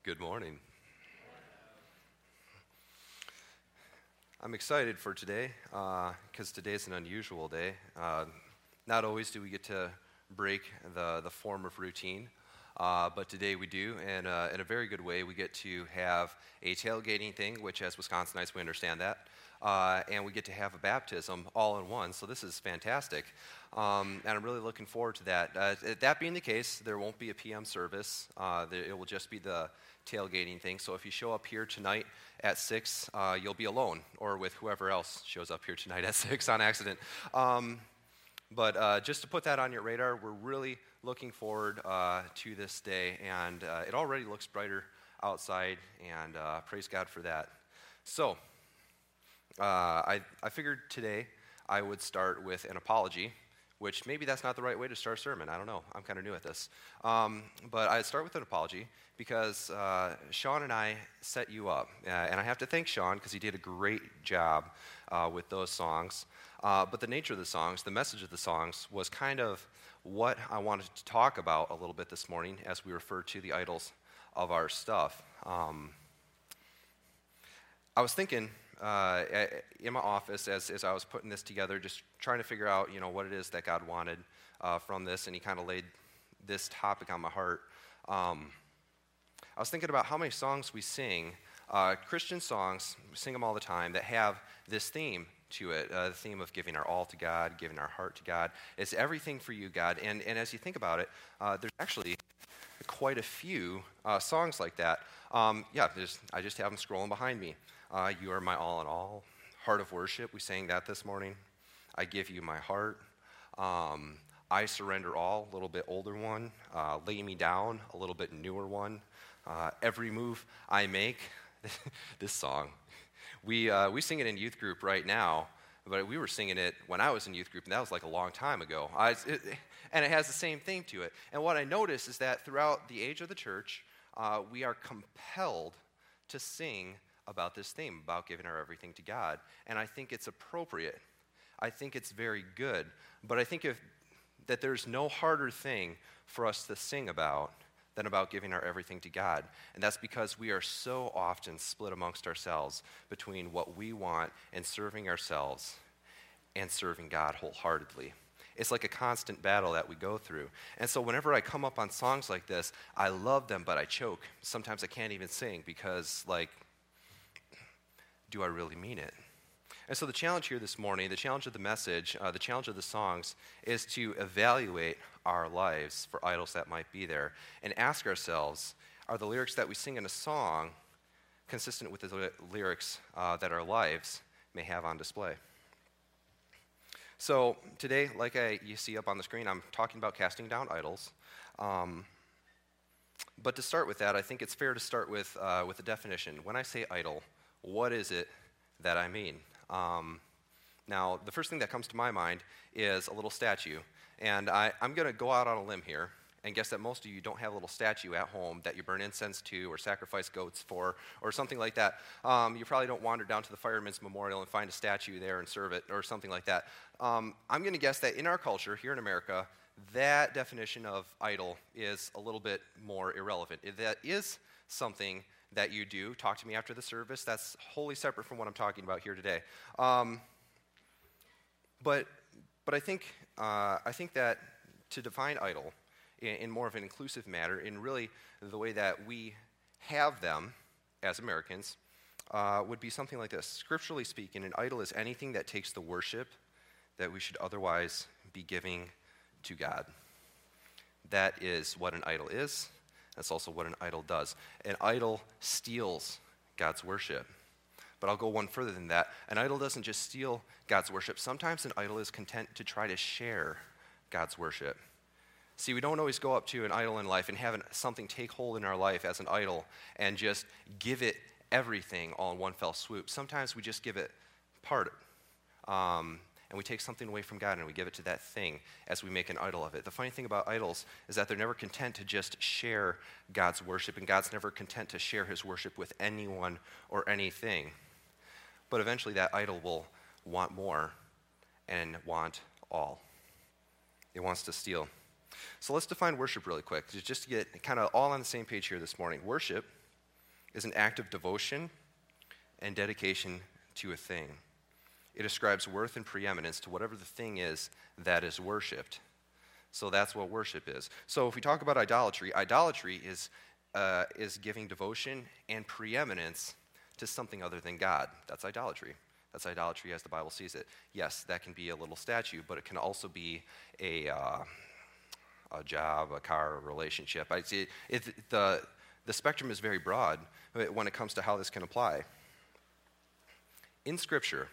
Good morning. I'm excited for today because today's an unusual day. Not always do we get to break the form of routine, but today we do, and in a very good way. We get to have a tailgating thing, which as Wisconsinites we understand that, and we get to have a baptism all in one, so this is fantastic. And I'm really looking forward to that. That being the case, there won't be a PM service. It will just be the tailgating thing. So if you show up here tonight at 6, you'll be alone or with whoever else shows up here tonight at 6 on accident. But just to put that on your radar, we're really looking forward to this day, and it already looks brighter outside, and praise God for that. So I figured today I would start with an apology, which maybe that's not the right way to start a sermon. I don't know. I'm kind of new at this. But I'd start with an apology because Sean and I set you up. And I have to thank Sean because he did a great job with those songs. But the nature of the songs, the message of the songs, was kind of what I wanted to talk about a little bit this morning as we refer to the idols of our stuff. I was thinking in my office as I was putting this together, just trying to figure out, what it is that God wanted from this, and he kind of laid this topic on my heart. I was thinking about how many songs we sing, Christian songs, we sing them all the time, that have this theme to it, the theme of giving our all to God, giving our heart to God. It's everything for you, God. And as you think about it, there's actually quite a few songs like that. I just have them scrolling behind me. You are my all in all. Heart of worship, we sang that this morning. I give you my heart. I surrender all, a little bit older one. Lay me down, a little bit newer one. Every move I make, this song. We sing it in youth group right now, but we were singing it when I was in youth group, and that was like a long time ago. And it has the same theme to it. And what I notice is that throughout the age of the church, we are compelled to sing about this theme, about giving our everything to God. And I think it's appropriate. I think it's very good. But I think that there's no harder thing for us to sing about than about giving our everything to God. And that's because we are so often split amongst ourselves between what we want and serving ourselves and serving God wholeheartedly. It's like a constant battle that we go through. And so whenever I come up on songs like this, I love them, but I choke. Sometimes I can't even sing because, do I really mean it? And so the challenge here this morning, the challenge of the message, the challenge of the songs, is to evaluate our lives for idols that might be there and ask ourselves, are the lyrics that we sing in a song consistent with the lyrics that our lives may have on display? So today, you see up on the screen, I'm talking about casting down idols. But to start with that, I think it's fair to start with a definition. When I say idol, what is it that I mean? Now, the first thing that comes to my mind is a little statue. And I'm going to go out on a limb here and guess that most of you don't have a little statue at home that you burn incense to or sacrifice goats for or something like that. You probably don't wander down to the Fireman's Memorial and find a statue there and serve it or something like that. I'm going to guess that in our culture, here in America, that definition of idol is a little bit more irrelevant. That is something that you do. Talk to me after the service. That's wholly separate from what I'm talking about here today. But I think that to define idol in more of an inclusive manner, in really the way that we have them as Americans, would be something like this. Scripturally speaking, an idol is anything that takes the worship that we should otherwise be giving to God. That is what an idol is. That's also what an idol does. An idol steals God's worship. But I'll go one further than that. An idol doesn't just steal God's worship. Sometimes an idol is content to try to share God's worship. See, we don't always go up to an idol in life and have something take hold in our life as an idol and just give it everything all in one fell swoop. Sometimes we just give it part. And we take something away from God and we give it to that thing as we make an idol of it. The funny thing about idols is that they're never content to just share God's worship, and God's never content to share his worship with anyone or anything. But eventually that idol will want more and want all. It wants to steal. So let's define worship really quick, just to get kind of all on the same page here this morning. Worship is an act of devotion and dedication to a thing. It ascribes worth and preeminence to whatever the thing is that is worshipped. So that's what worship is. So if we talk about idolatry, idolatry is giving devotion and preeminence to something other than God. That's idolatry. That's idolatry as the Bible sees it. Yes, that can be a little statue, but it can also be a job, a car, a relationship. The spectrum is very broad when it comes to how this can apply. In Scripture,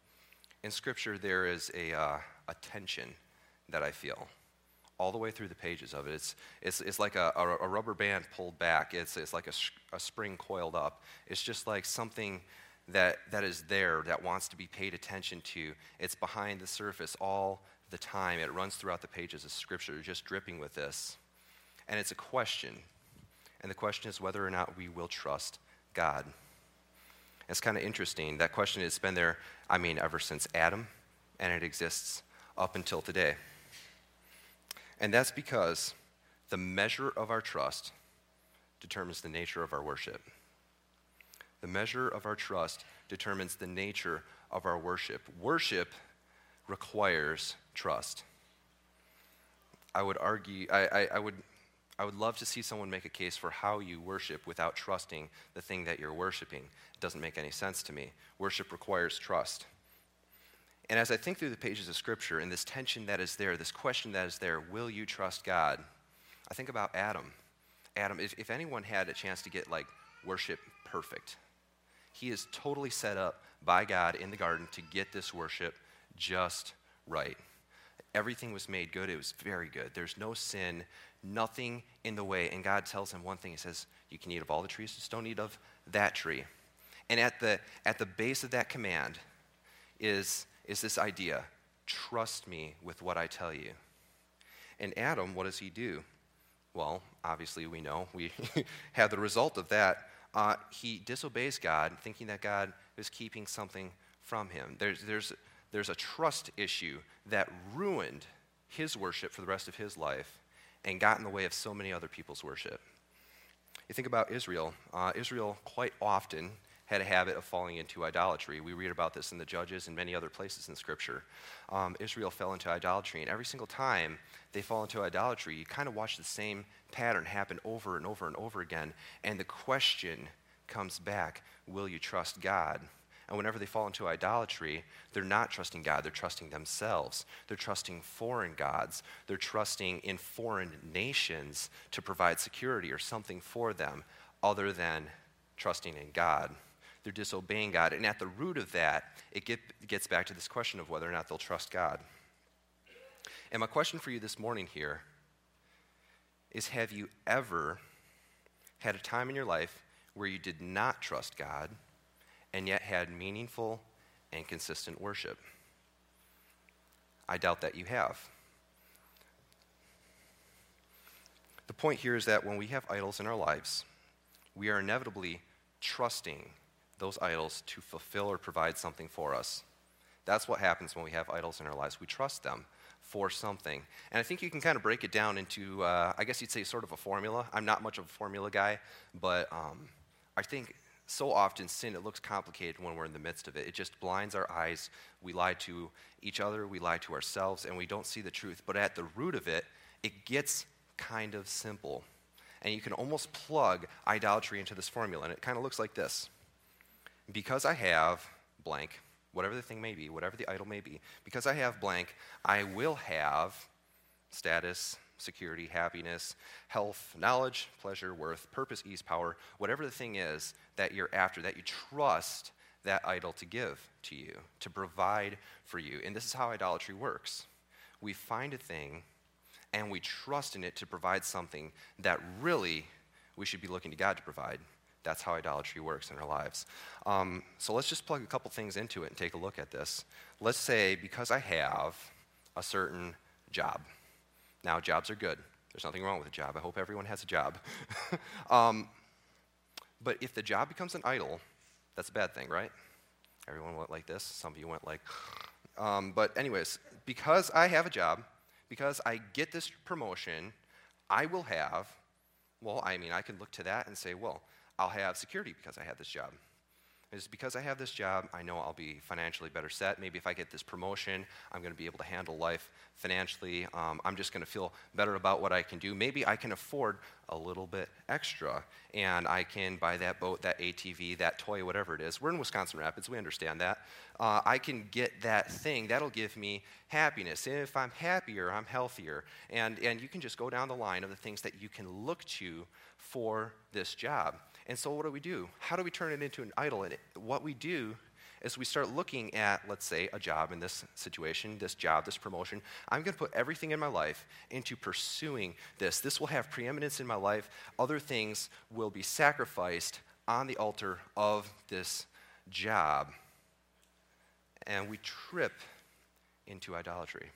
there is a tension that I feel all the way through the pages of it. It's like a rubber band pulled back. It's like a spring coiled up. It's just like something that is there that wants to be paid attention to. It's behind the surface all the time. It runs throughout the pages of Scripture, just dripping with this. And it's a question. And the question is whether or not we will trust God. It's kind of interesting. That question has been there, ever since Adam, and it exists up until today. And that's because the measure of our trust determines the nature of our worship. The measure of our trust determines the nature of our worship. Worship requires trust. I would argue, I would love to see someone make a case for how you worship without trusting the thing that you're worshiping. It doesn't make any sense to me. Worship requires trust. And as I think through the pages of Scripture and this tension that is there, this question that is there, will you trust God? I think about Adam. Adam, if anyone had a chance to get worship perfect, he is totally set up by God in the garden to get this worship just right. Everything was made good. It was very good. There's no sin, nothing in the way. And God tells him one thing. He says, you can eat of all the trees, just don't eat of that tree. And at the base of that command is this idea, trust me with what I tell you. And Adam, what does he do? Well, obviously we know. We have the result of that. He disobeys God, thinking that God is keeping something from him. There's a trust issue that ruined his worship for the rest of his life and got in the way of so many other people's worship. You think about Israel. Israel quite often had a habit of falling into idolatry. We read about this in the Judges and many other places in Scripture. Israel fell into idolatry, and every single time they fall into idolatry, you kind of watch the same pattern happen over and over and over again, and the question comes back, will you trust God? And whenever they fall into idolatry, they're not trusting God, they're trusting themselves. They're trusting foreign gods. They're trusting in foreign nations to provide security or something for them other than trusting in God. They're disobeying God. And at the root of that, it gets back to this question of whether or not they'll trust God. And my question for you this morning here is, have you ever had a time in your life where you did not trust God and yet had meaningful and consistent worship? I doubt that you have. The point here is that when we have idols in our lives, we are inevitably trusting those idols to fulfill or provide something for us. That's what happens when we have idols in our lives. We trust them for something. And I think you can kind of break it down into, I guess you'd say sort of a formula. I'm not much of a formula guy, but I think so often sin, it looks complicated when we're in the midst of it. It just blinds our eyes. We lie to each other, we lie to ourselves, and we don't see the truth. But at the root of it, it gets kind of simple. And you can almost plug idolatry into this formula, and it kind of looks like this. Because I have blank, whatever the thing may be, whatever the idol may be, because I have blank, I will have status, security, happiness, health, knowledge, pleasure, worth, purpose, ease, power, whatever the thing is that you're after, that you trust that idol to give to you, to provide for you. And this is how idolatry works. We find a thing and we trust in it to provide something that really we should be looking to God to provide. That's how idolatry works in our lives. So let's just plug a couple things into it and take a look at this. Let's say because I have a certain job. Now, jobs are good. There's nothing wrong with a job. I hope everyone has a job. But if the job becomes an idol, that's a bad thing, right? Everyone went like this. Some of you went like... But anyways, because I have a job, because I get this promotion, I will have... Well, I can look to that and say, well, I'll have security because I have this job. It's because I have this job, I know I'll be financially better set. Maybe if I get this promotion, I'm going to be able to handle life financially. I'm just going to feel better about what I can do. Maybe I can afford a little bit extra, and I can buy that boat, that ATV, that toy, whatever it is. We're in Wisconsin Rapids. We understand that. I can get that thing. That'll give me happiness. And if I'm happier, I'm healthier. And you can just go down the line of the things that you can look to for this job. And so what do? How do we turn it into an idol? And what we do is we start looking at, let's say, a job in this situation, this job, this promotion. I'm going to put everything in my life into pursuing this. This will have preeminence in my life. Other things will be sacrificed on the altar of this job. And we trip into idolatry.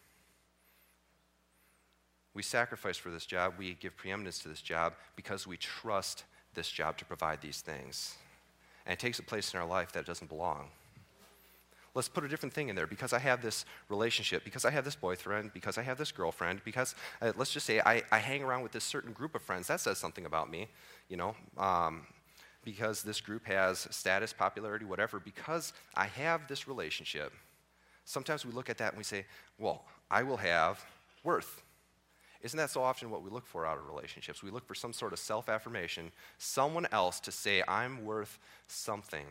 We sacrifice for this job. We give preeminence to this job because we trust this job to provide these things. And it takes a place in our life that doesn't belong. Let's put a different thing in there. Because I have this relationship, because I have this boyfriend, because I have this girlfriend, because let's just say I hang around with this certain group of friends. That says something about me, because this group has status, popularity, whatever. Because I have this relationship, sometimes we look at that and we say, well, I will have worth. Isn't that so often what we look for out of relationships? We look for some sort of self-affirmation, someone else to say, I'm worth something.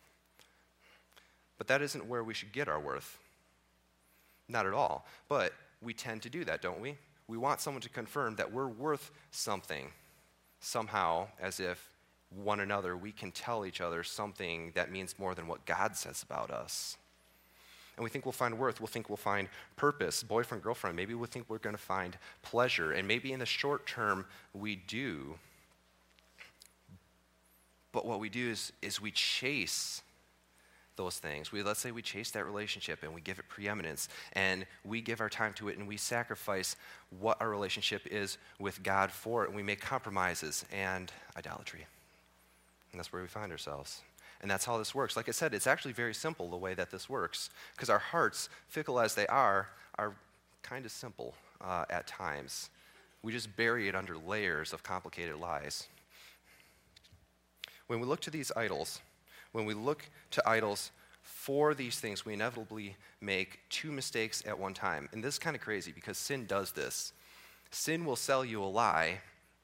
But that isn't where we should get our worth. Not at all. But we tend to do that, don't we? We want someone to confirm that we're worth something. Somehow, as if one another, we can tell each other something that means more than what God says about us. And we think we'll find worth, we'll think we'll find purpose, boyfriend, girlfriend, maybe we'll think we're going to find pleasure, and maybe in the short term we do. But what we do is we chase those things. Let's say we chase that relationship and we give it preeminence, and we give our time to it, and we sacrifice what our relationship is with God for it, and we make compromises and idolatry. And that's where we find ourselves. And that's how this works. Like I said, it's actually very simple the way that this works, because our hearts, fickle as they are kind of simple at times. We just bury it under layers of complicated lies. When we look to these idols, when we look to idols for these things, we inevitably make two mistakes at one time. And this is kind of crazy because sin does this. Sin will sell you a lie,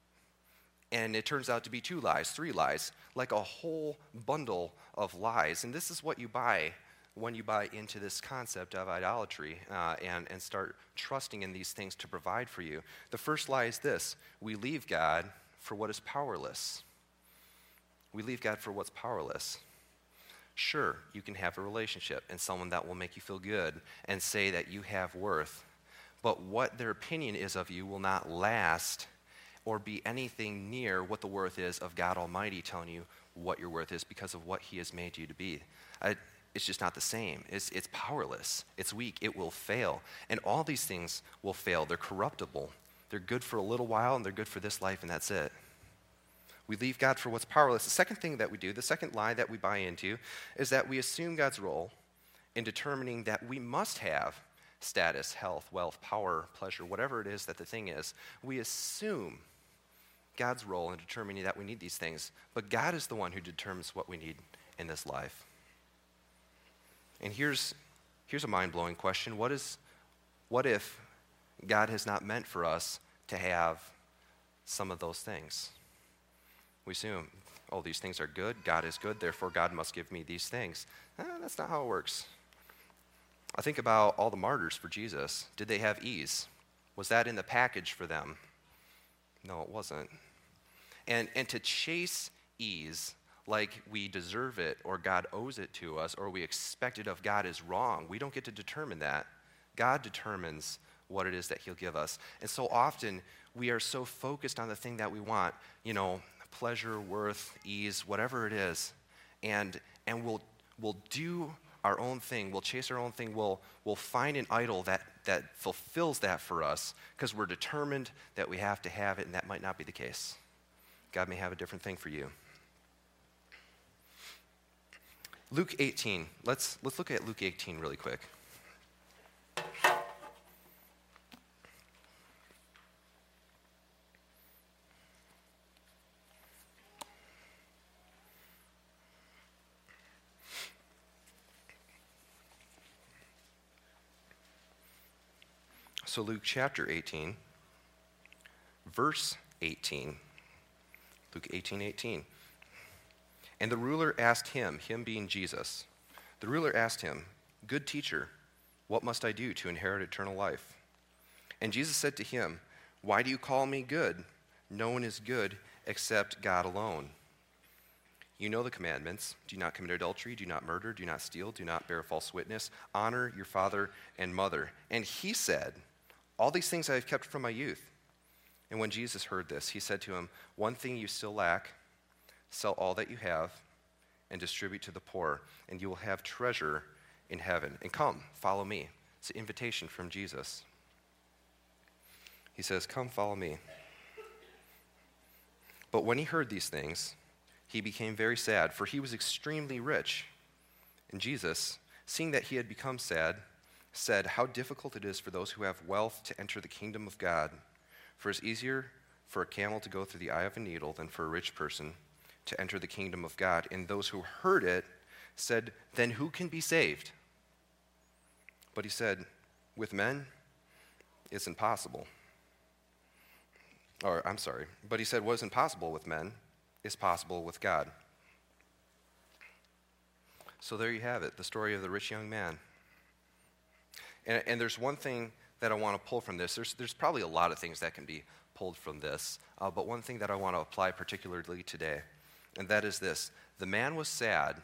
and it turns out to be 2 lies, 3 lies, like a whole bundle of lies. And this is what you buy when you buy into this concept of idolatry and start trusting in these things to provide for you. The first lie is this: we leave God for what is powerless. We leave God for what's powerless. Sure, you can have a relationship and someone that will make you feel good and say that you have worth, but what their opinion is of you will not last or be anything near what the worth is of God Almighty telling you what your worth is because of what He has made you to be. It's just not the same. It's powerless. It's weak. It will fail. And all these things will fail. They're corruptible. They're good for a little while, and they're good for this life, and that's it. We leave God for what's powerless. The second thing that we do, the second lie that we buy into, is that we assume God's role in determining that we must have status, health, wealth, power, pleasure, whatever it is that the thing is. We assume God's role in determining that we need these things, but God is the one who determines what we need in this life. And here's a mind-blowing question. What if God has not meant for us to have some of those things? We assume, oh, these things are good, God is good, therefore God must give me these things. That's not how it works. I think about all the martyrs for Jesus. Did they have ease? Was that in the package for them? No, it wasn't. And to chase ease like we deserve it or God owes it to us or we expect it of God is wrong. We don't get to determine that. God determines what it is that He'll give us. And so often we are so focused on the thing that we want, pleasure, worth, ease, whatever it is, and we'll do our own thing. We'll chase our own thing. We'll find an idol that fulfills that for us because we're determined that we have to have it, and that might not be the case. God may have a different thing for you. Luke 18. Let's look at Luke 18 really quick. So Luke chapter 18, verse 18. Luke 18:18. And the ruler asked him being Jesus, the ruler asked him, "Good teacher, what must I do to inherit eternal life?" And Jesus said to him, "Why do you call me good? No one is good except God alone. You know the commandments. Do not commit adultery, do not murder, do not steal, do not bear false witness, honor your father and mother." And he said, "All these things I have kept from my youth." And when Jesus heard this, he said to him, "One thing you still lack. Sell all that you have and distribute to the poor, and you will have treasure in heaven. And come, follow me." It's an invitation from Jesus. He says, "Come, follow me." But when he heard these things, he became very sad, for he was extremely rich. And Jesus, seeing that he had become sad, said, "How difficult it is for those who have wealth to enter the kingdom of God. For it's easier for a camel to go through the eye of a needle than for a rich person to enter the kingdom of God." And those who heard it said, "Then who can be saved?" But he said, "With men, it's impossible." But he said, "What is impossible with men is possible with God." So there you have it, the story of the rich young man. And there's one thing that I want to pull from this. There's probably a lot of things that can be pulled from this, but one thing that I want to apply particularly today, and that is this. The man was sad.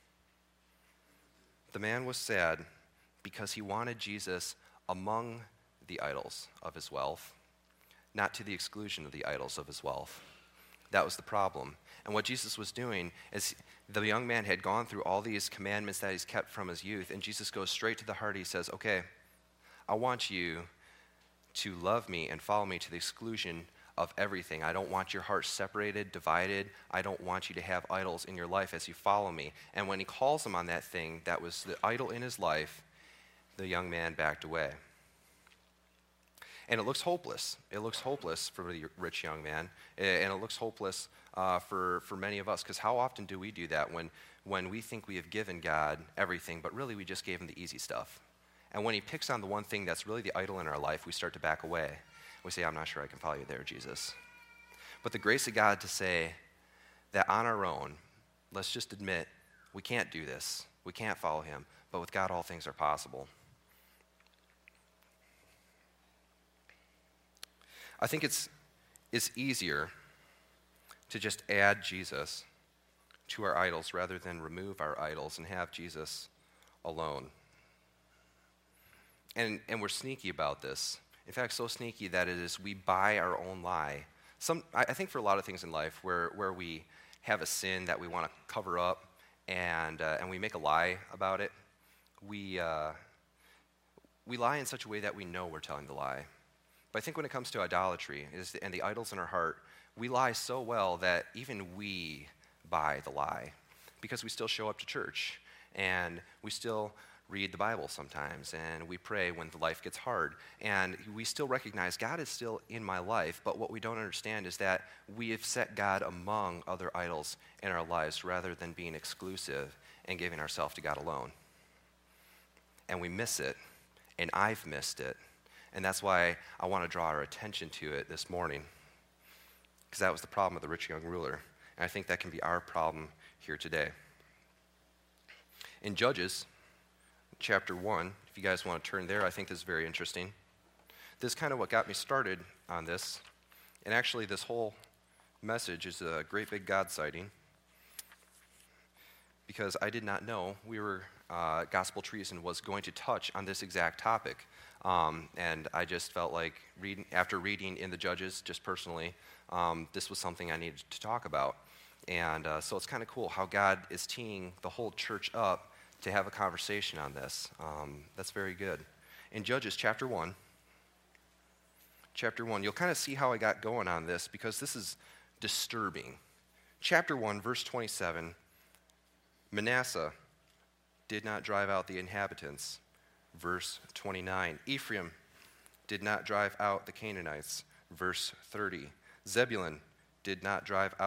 The man was sad because he wanted Jesus among the idols of his wealth, not to the exclusion of the idols of his wealth. That was the problem. And what Jesus was doing is the young man had gone through all these commandments that he's kept from his youth, and Jesus goes straight to the heart. He says, "Okay, I want you to love me and follow me to the exclusion of everything. I don't want your heart separated, divided. I don't want you to have idols in your life as you follow me." And when he calls him on that thing that was the idol in his life, the young man backed away. And it looks hopeless. It looks hopeless for the rich young man, and it looks hopeless for many of us, because how often do we do that when we think we have given God everything, but really we just gave him the easy stuff? And when he picks on the one thing that's really the idol in our life, we start to back away. We say, "I'm not sure I can follow you there, Jesus." But the grace of God to say that on our own, let's just admit we can't do this. We can't follow him, but with God all things are possible. I think it's easier to just add Jesus to our idols rather than remove our idols and have Jesus alone. And we're sneaky about this. In fact, so sneaky that it is we buy our own lie. I think for a lot of things in life where we have a sin that we want to cover up and we make a lie about it, we lie in such a way that we know we're telling the lie. But I think when it comes to idolatry and the idols in our heart, we lie so well that even we buy the lie, because we still show up to church and we still read the Bible sometimes and we pray when the life gets hard, and we still recognize God is still in my life. But what we don't understand is that we have set God among other idols in our lives rather than being exclusive and giving ourselves to God alone. And we miss it, and I've missed it. And that's why I want to draw our attention to it this morning, because that was the problem of the rich young ruler. And I think that can be our problem here today. In Judges chapter 1, if you guys want to turn there, I think this is very interesting. This is kind of what got me started on this. And actually, this whole message is a great big God sighting, because I did not know Gospel Treason was going to touch on this exact topic. And I just felt like after reading in the Judges, just personally, this was something I needed to talk about. And so it's kind of cool how God is teeing the whole church up to have a conversation on this. That's very good. In Judges chapter 1, you'll kind of see how I got going on this, because this is disturbing. Chapter 1, verse 27, Manasseh did not drive out the inhabitants. Verse 29, Ephraim did not drive out the Canaanites. Verse 30, Zebulun did not drive out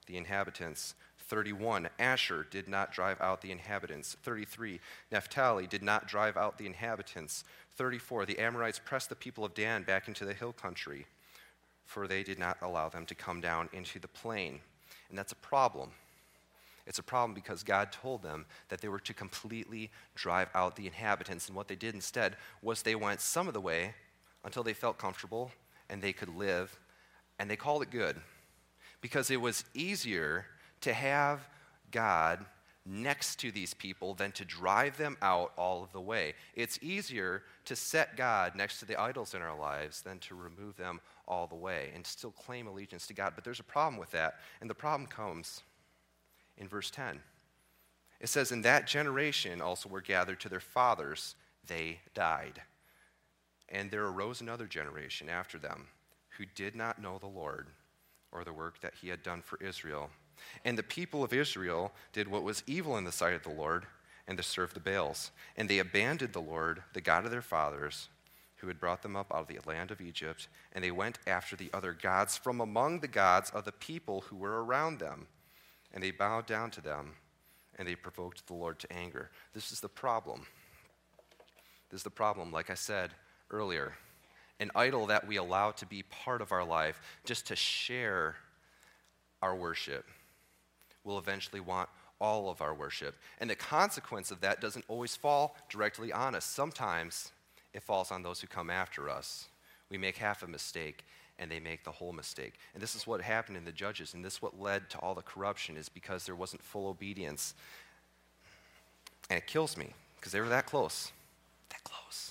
the inhabitants. 31, Asher did not drive out the inhabitants. 33, Naphtali did not drive out the inhabitants. 34, the Amorites pressed the people of Dan back into the hill country, for they did not allow them to come down into the plain. And that's a problem. It's a problem because God told them that they were to completely drive out the inhabitants. And what they did instead was they went some of the way until they felt comfortable and they could live. And they called it good because it was easier to have God next to these people than to drive them out all of the way. It's easier to set God next to the idols in our lives than to remove them all the way and still claim allegiance to God. But there's a problem with that, and the problem comes in verse 10. It says, "In that generation also were gathered to their fathers, they died. And there arose another generation after them who did not know the Lord or the work that he had done for Israel. And the people of Israel did what was evil in the sight of the Lord, and to serve the Baals. And they abandoned the Lord, the God of their fathers, who had brought them up out of the land of Egypt, and they went after the other gods from among the gods of the people who were around them. And they bowed down to them, and they provoked the Lord to anger." This is the problem. This is the problem, like I said earlier. An idol that we allow to be part of our life, just to share our worship, will eventually want all of our worship. And the consequence of that doesn't always fall directly on us. Sometimes it falls on those who come after us. We make half a mistake, and they make the whole mistake. And this is what happened in the Judges, and this is what led to all the corruption, is because there wasn't full obedience. And it kills me, because they were that close. That close.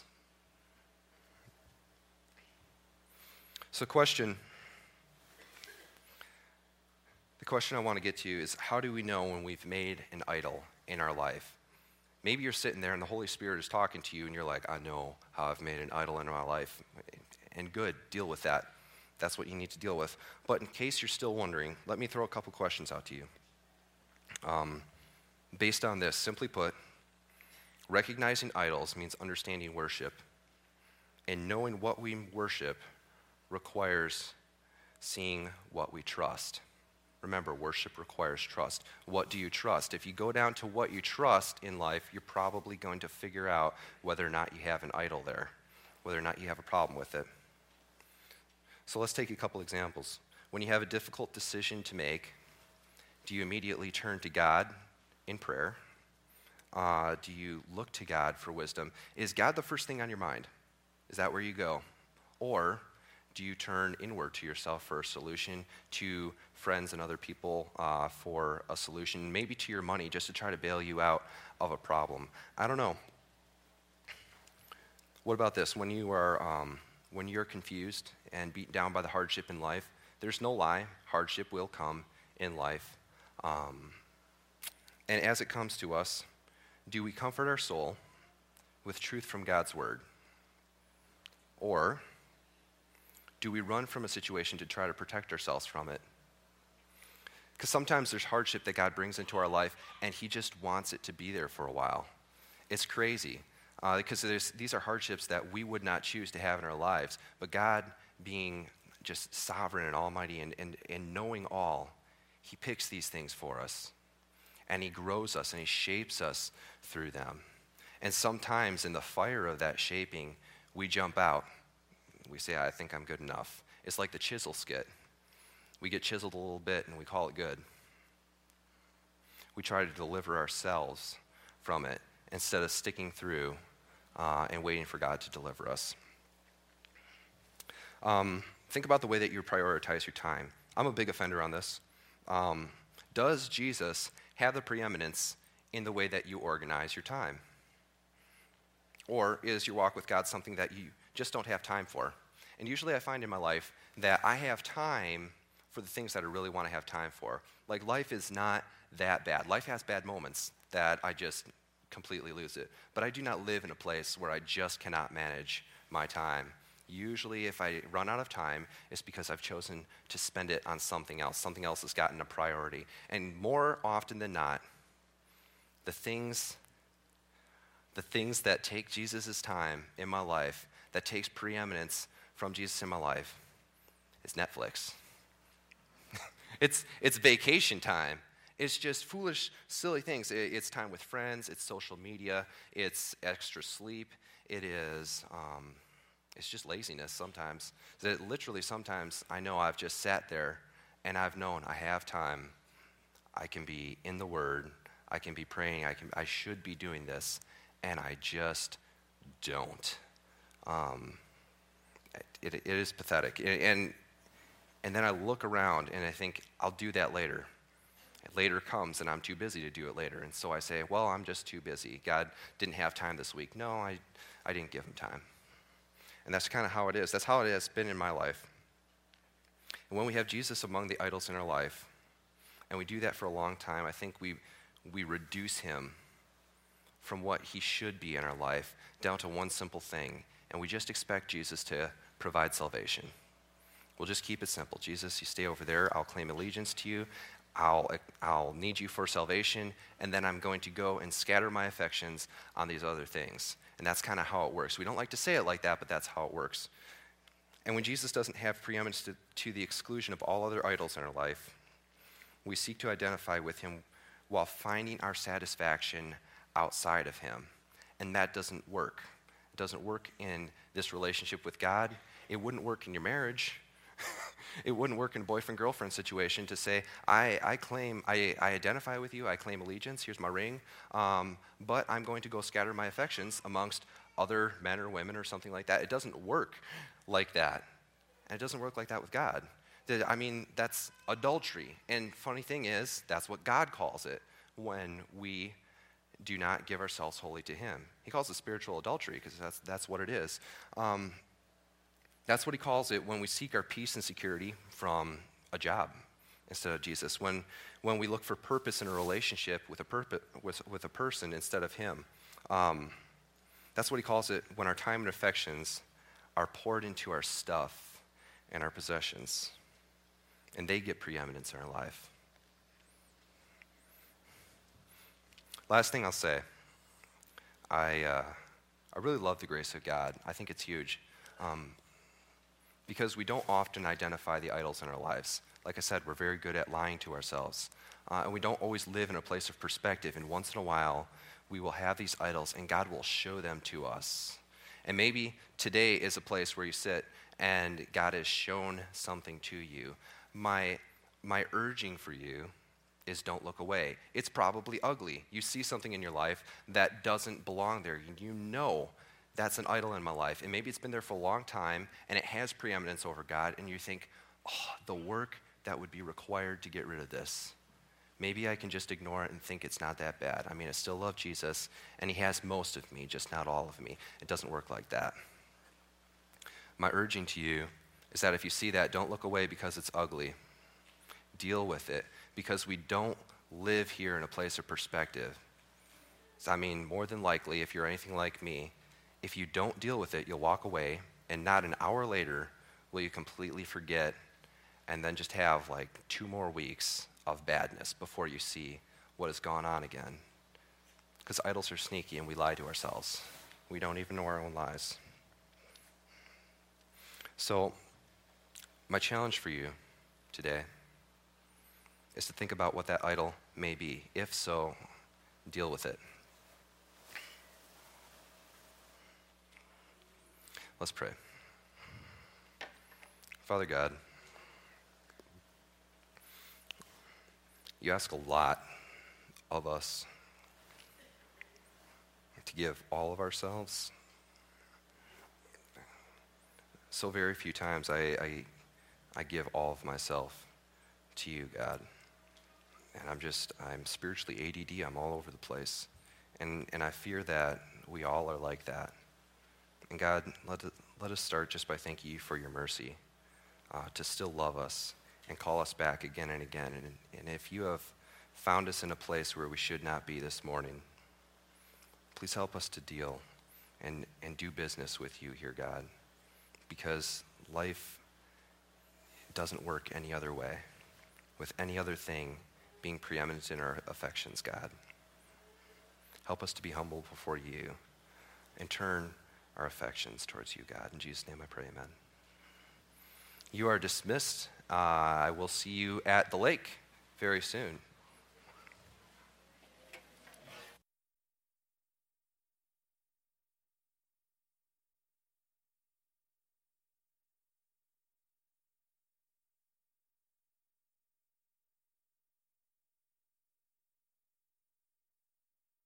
So the question I want to get to is, how do we know when we've made an idol in our life? Maybe you're sitting there and the Holy Spirit is talking to you and you're like, I know how I've made an idol in my life. And good, deal with that. That's what you need to deal with. But in case you're still wondering, let me throw a couple questions out to you. Based on this, simply put, recognizing idols means understanding worship. And knowing what we worship requires seeing what we trust. Remember, worship requires trust. What do you trust? If you go down to what you trust in life, you're probably going to figure out whether or not you have an idol there, whether or not you have a problem with it. So let's take a couple examples. When you have a difficult decision to make, do you immediately turn to God in prayer? Do you look to God for wisdom? Is God the first thing on your mind? Is that where you go? Or do you turn inward to yourself for a solution, to friends and other people for a solution, maybe to your money just to try to bail you out of a problem? I don't know. What about this? When you're confused and beaten down by the hardship in life, there's no lie, hardship will come in life. And as it comes to us, do we comfort our soul with truth from God's word? Or do we run from a situation to try to protect ourselves from it? Because sometimes there's hardship that God brings into our life, and he just wants it to be there for a while. It's crazy, because these are hardships that we would not choose to have in our lives. But God, being just sovereign and almighty and knowing all, he picks these things for us. And he grows us, and he shapes us through them. And sometimes in the fire of that shaping, we jump out. We say, I think I'm good enough. It's like the chisel skit. We get chiseled a little bit and we call it good. We try to deliver ourselves from it instead of sticking through and waiting for God to deliver us. Think about the way that you prioritize your time. I'm a big offender on this. Does Jesus have the preeminence in the way that you organize your time? Or is your walk with God something that you just don't have time for? And usually I find in my life that I have time for the things that I really want to have time for. Like, life is not that bad. Life has bad moments that I just completely lose it. But I do not live in a place where I just cannot manage my time. Usually if I run out of time, it's because I've chosen to spend it on something else. Something else has gotten a priority. And more often than not, the things that take Jesus' time in my life, that takes preeminence from Jesus in my life, is Netflix. It's vacation time. It's just foolish, silly things. It's time with friends. It's social media. It's extra sleep. It's just laziness sometimes. That literally sometimes I know I've just sat there and I've known I have time. I can be in the Word. I can be praying. I should be doing this, and I just don't. It is pathetic. And then I look around and I think, I'll do that later. Later comes and I'm too busy to do it later. And so I say, well, I'm just too busy. God didn't have time this week. No, I didn't give him time. And that's kind of how it is. That's how it has been in my life. And when we have Jesus among the idols in our life, and we do that for a long time, I think we reduce him from what he should be in our life down to one simple thing. And we just expect Jesus to provide salvation. We'll just keep it simple. Jesus, you stay over there. I'll claim allegiance to you. I'll need you for salvation, and then I'm going to go and scatter my affections on these other things. And that's kind of how it works. We don't like to say it like that, but that's how it works. And when Jesus doesn't have preeminence to the exclusion of all other idols in our life, we seek to identify with him while finding our satisfaction outside of him. And that doesn't work. It doesn't work in this relationship with God. It wouldn't work in your marriage. It wouldn't work in a boyfriend-girlfriend situation to say, I identify with you, I claim allegiance, here's my ring, but I'm going to go scatter my affections amongst other men or women or something like that. It doesn't work like that. And it doesn't work like that with God. I mean, that's adultery. And funny thing is, that's what God calls it when we do not give ourselves wholly to him. He calls it spiritual adultery because that's what it is. That's what he calls it when we seek our peace and security from a job instead of Jesus. When we look for purpose in a relationship with a person instead of him. That's what he calls it when our time and affections are poured into our stuff and our possessions. And they get preeminence in our life. Last thing I'll say. I really love the grace of God. I think it's huge. Because we don't often identify the idols in our lives. Like I said, we're very good at lying to ourselves. And we don't always live in a place of perspective. And once in a while, we will have these idols, and God will show them to us. And maybe today is a place where you sit, and God has shown something to you. My urging for you is don't look away. It's probably ugly. You see something in your life that doesn't belong there. You know that's an idol in my life. And maybe it's been there for a long time, and it has preeminence over God, and you think, the work that would be required to get rid of this. Maybe I can just ignore it and think it's not that bad. I mean, I still love Jesus, and he has most of me, just not all of me. It doesn't work like that. My urging to you is that if you see that, don't look away because it's ugly. Deal with it, because we don't live here in a place of perspective. So, I mean, more than likely, if you're anything like me, if you don't deal with it, you'll walk away, and not an hour later will you completely forget and then just have like 2 more weeks of badness before you see what has gone on again. Because idols are sneaky and we lie to ourselves. We don't even know our own lies. So, my challenge for you today is to think about what that idol may be. If so, deal with it. Let's pray. Father God, you ask a lot of us to give all of ourselves. So very few times I give all of myself to you, God. And I'm spiritually ADD. I'm all over the place. And I fear that we all are like that. And God, let us start just by thanking you for your mercy to still love us and call us back again and again. And if you have found us in a place where we should not be this morning, please help us to deal and do business with you here, God, because life doesn't work any other way, with any other thing being preeminent in our affections, God. Help us to be humble before you and turn our affections towards you, God. In Jesus' name I pray, amen. You are dismissed. I will see you at the lake very soon.